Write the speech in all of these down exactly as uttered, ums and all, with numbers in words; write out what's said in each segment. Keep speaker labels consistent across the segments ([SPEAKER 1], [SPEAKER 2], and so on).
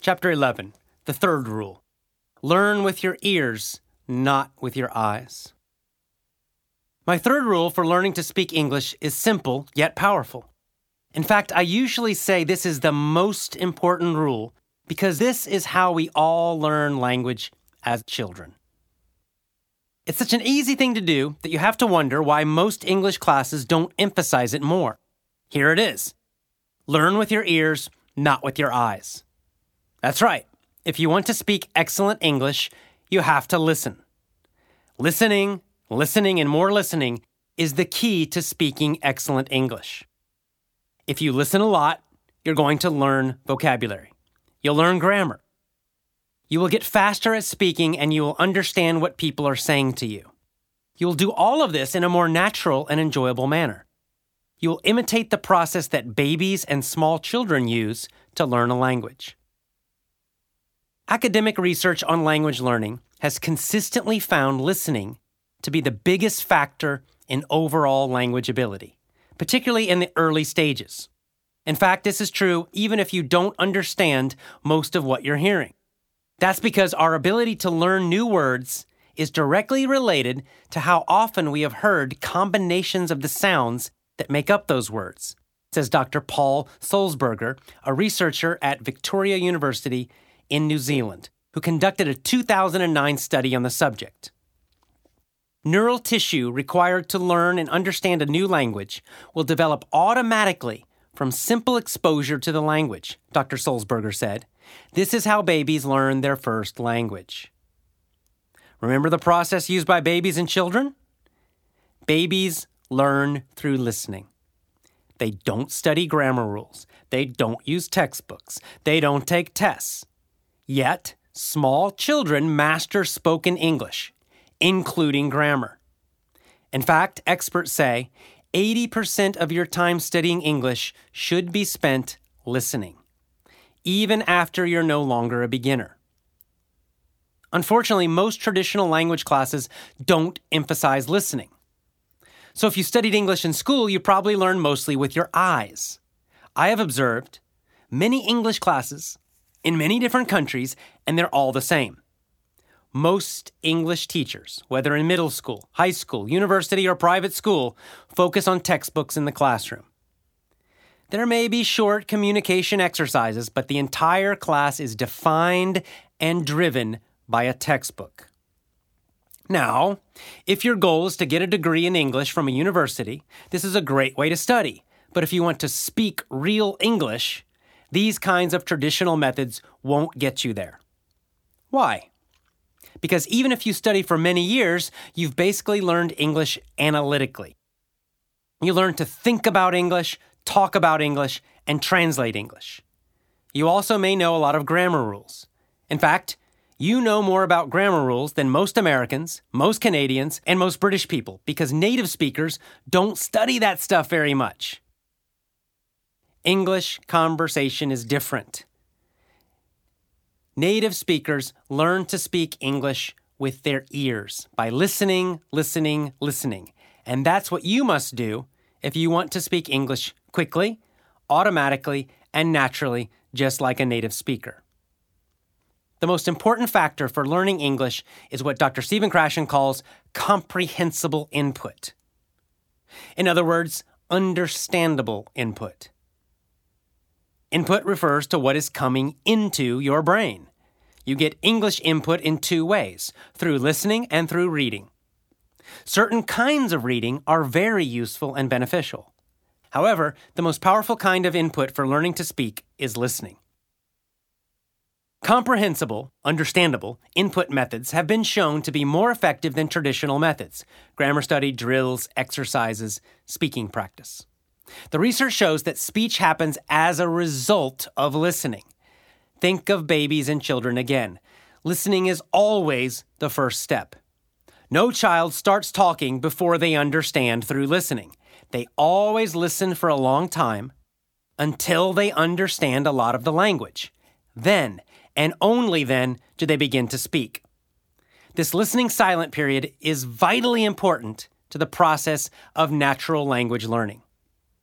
[SPEAKER 1] Chapter eleven, the third rule. Learn with your ears, not with your eyes. My third rule for learning to speak English is simple yet powerful. In fact, I usually say this is the most important rule because this is how we all learn language as children. It's such an easy thing to do that you have to wonder why most English classes don't emphasize it more. Here it is. Learn with your ears, not with your eyes. That's right. If you want to speak excellent English, you have to listen. Listening, listening, and more listening is the key to speaking excellent English. If you listen a lot, you're going to learn vocabulary. You'll learn grammar. You will get faster at speaking and you will understand what people are saying to you. You will do all of this in a more natural and enjoyable manner. You will imitate the process that babies and small children use to learn a language. Academic research on language learning has consistently found listening to be the biggest factor in overall language ability, particularly in the early stages. In fact, this is true even if you don't understand most of what you're hearing. That's because our ability to learn new words is directly related to how often we have heard combinations of the sounds that make up those words, says Doctor Paul Sulzberger, a researcher at Victoria University in New Zealand, who conducted a two thousand nine study on the subject. Neural tissue required to learn and understand a new language will develop automatically from simple exposure to the language, Doctor Sulzberger said. This is how babies learn their first language. Remember the process used by babies and children? Babies learn through listening. They don't study grammar rules. They don't use textbooks. They don't take tests. Yet, small children master spoken English, including grammar. In fact, experts say eighty percent of your time studying English should be spent listening, even after you're no longer a beginner. Unfortunately, most traditional language classes don't emphasize listening. So if you studied English in school, you probably learned mostly with your eyes. I have observed many English classes in many different countries, and they're all the same. Most English teachers, whether in middle school, high school, university, or private school, focus on textbooks in the classroom. There may be short communication exercises, but the entire class is defined and driven by a textbook. Now, if your goal is to get a degree in English from a university, this is a great way to study. But if you want to speak real English, these kinds of traditional methods won't get you there. Why? Because even if you study for many years, you've basically learned English analytically. You learn to think about English, talk about English, and translate English. You also may know a lot of grammar rules. In fact, you know more about grammar rules than most Americans, most Canadians, and most British people because native speakers don't study that stuff very much. English conversation is different. Native speakers learn to speak English with their ears by listening, listening, listening. And that's what you must do if you want to speak English quickly, automatically, and naturally, just like a native speaker. The most important factor for learning English is what Doctor Stephen Krashen calls comprehensible input. In other words, understandable input. Input refers to what is coming into your brain. You get English input in two ways, through listening and through reading. Certain kinds of reading are very useful and beneficial. However, the most powerful kind of input for learning to speak is listening. Comprehensible, understandable input methods have been shown to be more effective than traditional methods, grammar study, drills, exercises, speaking practice. The research shows that speech happens as a result of listening. Think of babies and children again. Listening is always the first step. No child starts talking before they understand through listening. They always listen for a long time until they understand a lot of the language. Then, and only then, do they begin to speak. This listening silent period is vitally important to the process of natural language learning.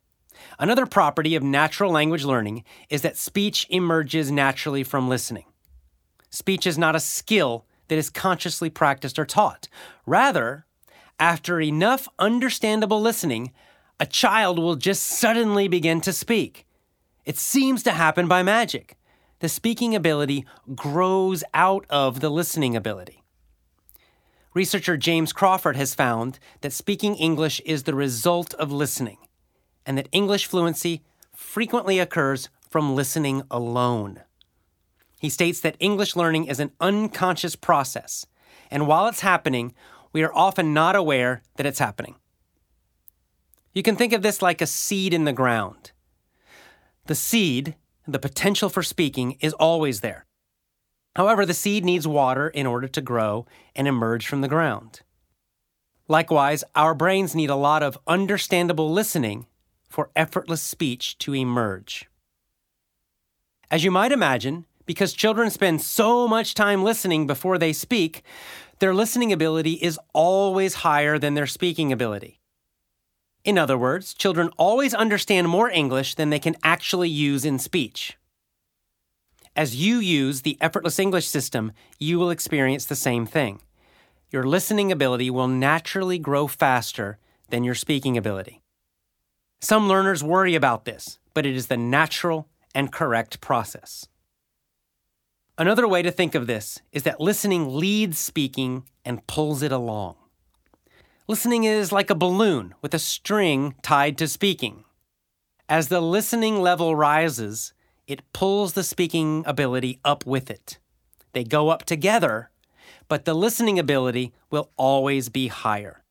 [SPEAKER 1] Another property of natural language learning is that speech emerges naturally from listening. Speech is not a skill that is consciously practiced or taught. Rather, after enough understandable listening, a child will just suddenly begin to speak. It seems to happen by magic. The speaking ability grows out of the listening ability. Researcher James Crawford has found that speaking English is the result of listening, and that English fluency frequently occurs from listening alone. He states that English learning is an unconscious process, and while it's happening, we are often not aware that it's happening. You can think of this like a seed in the ground. The seed, the potential for speaking, is always there. However, the seed needs water in order to grow and emerge from the ground. Likewise, our brains need a lot of understandable listening for effortless speech to emerge. As you might imagine, because children spend so much time listening before they speak, their listening ability is always higher than their speaking ability. In other words, children always understand more English than they can actually use in speech. As you use the effortless English system, you will experience the same thing. Your listening ability will naturally grow faster than your speaking ability. Some learners worry about this, but it is the natural and correct process. Another way to think of this is that listening leads speaking and pulls it along. Listening is like a balloon with a string tied to speaking. As the listening level rises, it pulls the speaking ability up with it. They go up together, but the listening ability will always be higher.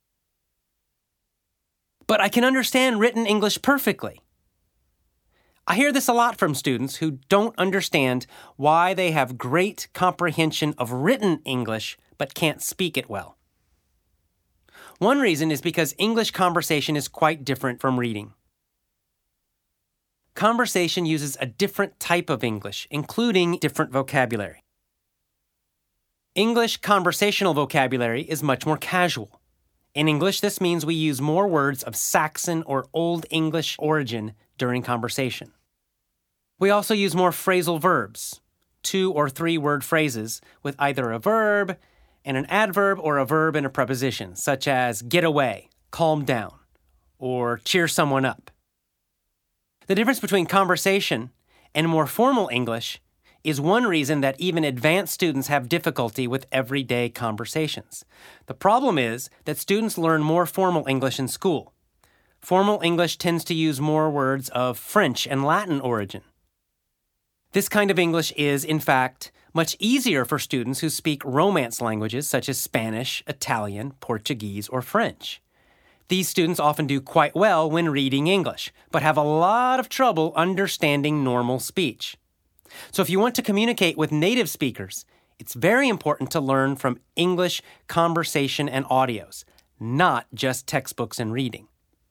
[SPEAKER 1] But I can understand written English perfectly. I hear this a lot from students who don't understand why they have great comprehension of written English but can't speak it well. One reason is because English conversation is quite different from reading. Conversation uses a different type of English, including different vocabulary. English conversational vocabulary is much more casual. In English, this means we use more words of Saxon or Old English origin during conversation. We also use more phrasal verbs, two or three word phrases with either a verb and an adverb or a verb and a preposition, such as get away, calm down, or cheer someone up. The difference between conversation and more formal English is one reason that even advanced students have difficulty with everyday conversations. The problem is that students learn more formal English in school. Formal English tends to use more words of French and Latin origin. This kind of English is, in fact, much easier for students who speak Romance languages such as Spanish, Italian, Portuguese, or French. These students often do quite well when reading English, but have a lot of trouble understanding normal speech. So if you want to communicate with native speakers, it's very important to learn from English conversation and audios, not just textbooks and reading.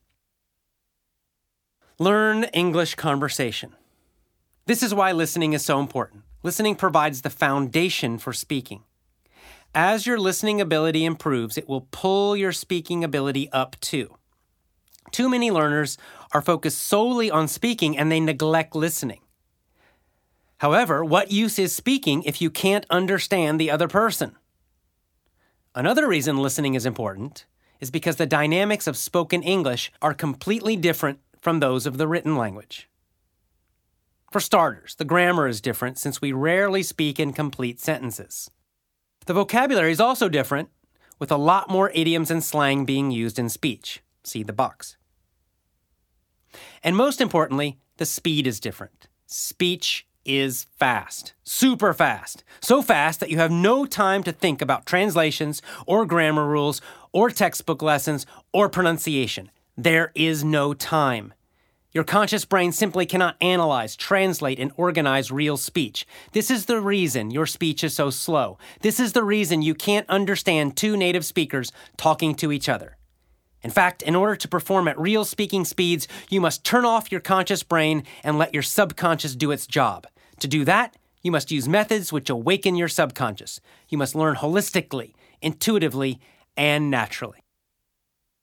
[SPEAKER 1] Learn English conversation. This is why listening is so important. Listening provides the foundation for speaking. As your listening ability improves, it will pull your speaking ability up too. Too many learners are focused solely on speaking and they neglect listening. However, what use is speaking if you can't understand the other person? Another reason listening is important is because the dynamics of spoken English are completely different from those of the written language. For starters, the grammar is different since we rarely speak in complete sentences. The vocabulary is also different, with a lot more idioms and slang being used in speech. See the box. And most importantly, the speed is different. Speech is fast, super fast, so fast that you have no time to think about translations or grammar rules or textbook lessons or pronunciation. There is no time. Your conscious brain simply cannot analyze, translate, and organize real speech. This is the reason your speech is so slow. This is the reason you can't understand two native speakers talking to each other. In fact, in order to perform at real speaking speeds, you must turn off your conscious brain and let your subconscious do its job. To do that, you must use methods which awaken your subconscious. You must learn holistically, intuitively, and naturally.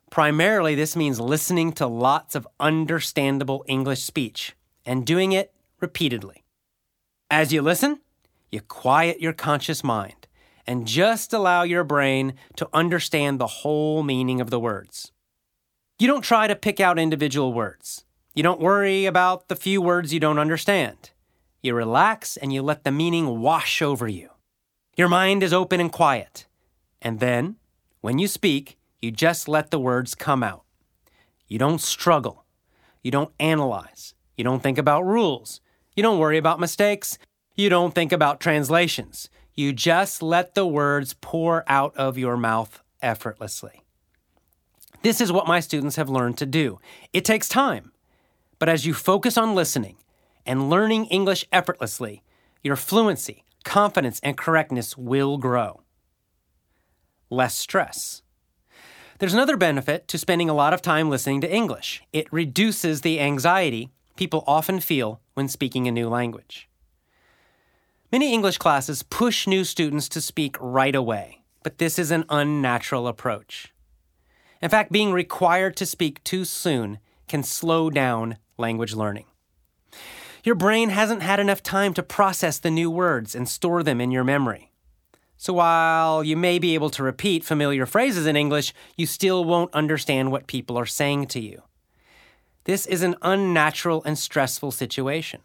[SPEAKER 1] Primarily, this means listening to lots of understandable English speech and doing it repeatedly. As you listen, you quiet your conscious mind and just allow your brain to understand the whole meaning of the words. You don't try to pick out individual words. You don't worry about the few words you don't understand. You relax and you let the meaning wash over you. Your mind is open and quiet. And then, when you speak, you just let the words come out. You don't struggle. You don't analyze. You don't think about rules. You don't worry about mistakes. You don't think about translations. You just let the words pour out of your mouth effortlessly. This is what my students have learned to do. It takes time, but as you focus on listening and learning English effortlessly, your fluency, confidence, and correctness will grow. Less stress. There's another benefit to spending a lot of time listening to English. It reduces the anxiety people often feel when speaking a new language. Many English classes push new students to speak right away, but this is an unnatural approach. In fact, being required to speak too soon can slow down language learning. Your brain hasn't had enough time to process the new words and store them in your memory. So while you may be able to repeat familiar phrases in English, you still won't understand what people are saying to you. This is an unnatural and stressful situation.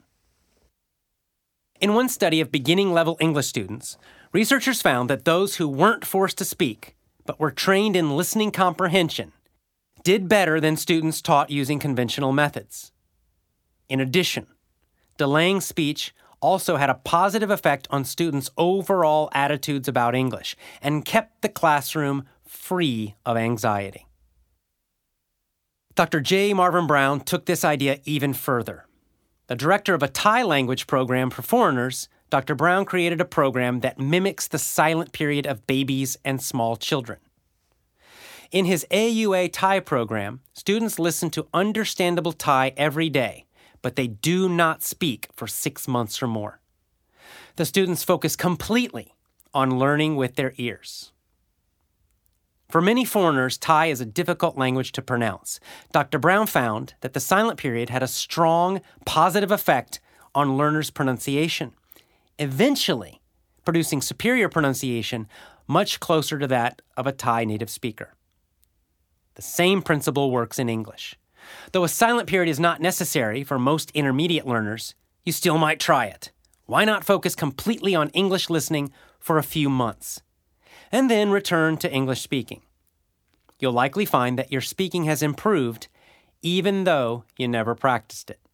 [SPEAKER 1] In one study of beginning-level English students, researchers found that those who weren't forced to speak but were trained in listening comprehension did better than students taught using conventional methods. In addition, delaying speech also had a positive effect on students' overall attitudes about English and kept the classroom free of anxiety. Doctor J. Marvin Brown took this idea even further. The director of a Thai language program for foreigners, Doctor Brown created a program that mimics the silent period of babies and small children. In his A U A Thai program, students listen to understandable Thai every day, but they do not speak for six months or more. The students focus completely on learning with their ears. For many foreigners, Thai is a difficult language to pronounce. Doctor Brown found that the silent period had a strong, positive effect on learners' pronunciation, eventually producing superior pronunciation much closer to that of a Thai native speaker. The same principle works in English. Though a silent period is not necessary for most intermediate learners, you still might try it. Why not focus completely on English listening for a few months, and then return to English speaking? You'll likely find that your speaking has improved even though you never practiced it.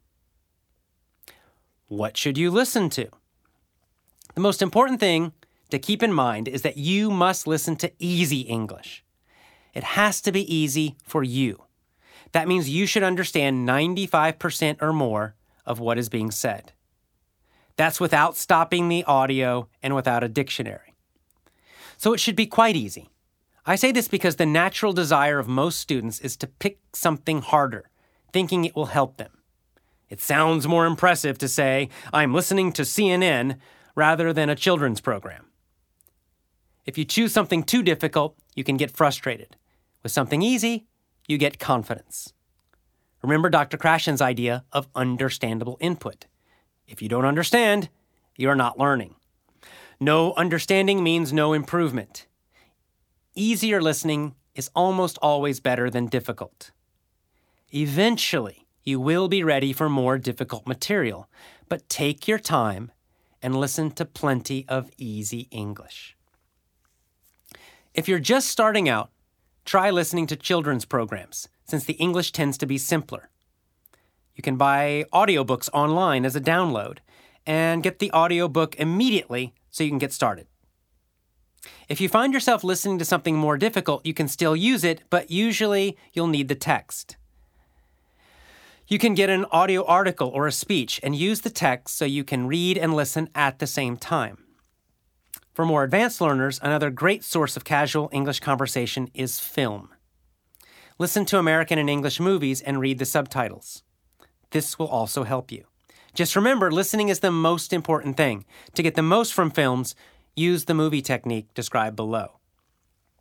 [SPEAKER 1] What should you listen to? The most important thing to keep in mind is that you must listen to easy English. It has to be easy for you. That means you should understand ninety-five percent or more of what is being said. That's without stopping the audio and without a dictionary. So it should be quite easy. I say this because the natural desire of most students is to pick something harder, thinking it will help them. It sounds more impressive to say, I'm listening to C N N rather than a children's program. If you choose something too difficult, you can get frustrated. With something easy, you get confidence. Remember Doctor Krashen's idea of understandable input. If you don't understand, you're not learning. No understanding means no improvement. Easier listening is almost always better than difficult. Eventually, you will be ready for more difficult material, but take your time and listen to plenty of easy English. If you're just starting out, try listening to children's programs, since the English tends to be simpler. You can buy audiobooks online as a download and get the audiobook immediately so you can get started. If you find yourself listening to something more difficult, you can still use it, but usually you'll need the text. You can get an audio article or a speech and use the text so you can read and listen at the same time. For more advanced learners, another great source of casual English conversation is film. Listen to American and English movies and read the subtitles. This will also help you. Just remember, listening is the most important thing. To get the most from films, use the movie technique described below.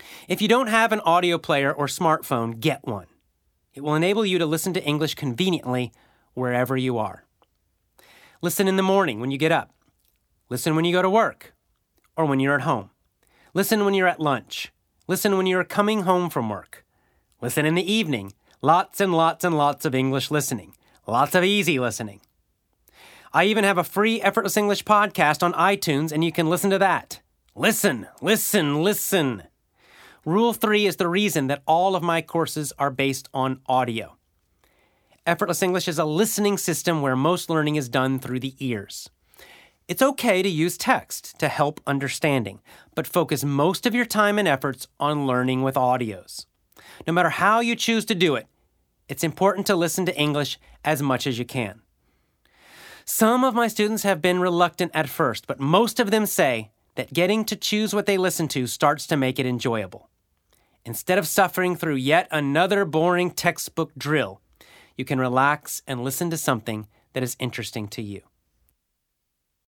[SPEAKER 1] If you don't have an audio player or smartphone, get one. It will enable you to listen to English conveniently wherever you are. Listen in the morning when you get up. Listen when you go to work or when you're at home. Listen when you're at lunch. Listen when you're coming home from work. Listen in the evening. Lots and lots and lots of English listening. Lots of easy listening. I even have a free Effortless English podcast on iTunes, and you can listen to that. Listen, listen, listen. Rule three is the reason that all of my courses are based on audio. Effortless English is a listening system where most learning is done through the ears. It's okay to use text to help understanding, but focus most of your time and efforts on learning with audios. No matter how you choose to do it, it's important to listen to English as much as you can. Some of my students have been reluctant at first, but most of them say that getting to choose what they listen to starts to make it enjoyable. Instead of suffering through yet another boring textbook drill, you can relax and listen to something that is interesting to you.